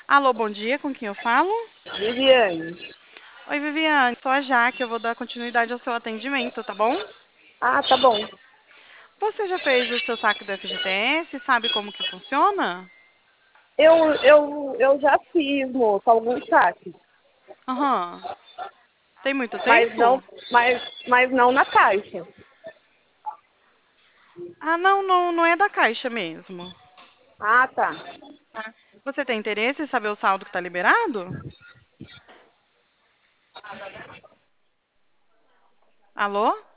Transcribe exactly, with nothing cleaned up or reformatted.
Alô, bom dia, com quem eu falo? Viviane. Oi, Viviane, sou a Jaque, eu vou dar continuidade ao seu atendimento, tá bom? Ah, tá bom. Você já fez o seu saque do F G T S? Sabe como que funciona? Eu, eu, eu já fiz, moço, alguns saques, Aham. Tem muito mas não, tempo? mas, mas não na caixa. Ah, não, não, não é da Caixa mesmo. Ah, tá. Tá. Você tem interesse em saber o saldo que está liberado? Alô?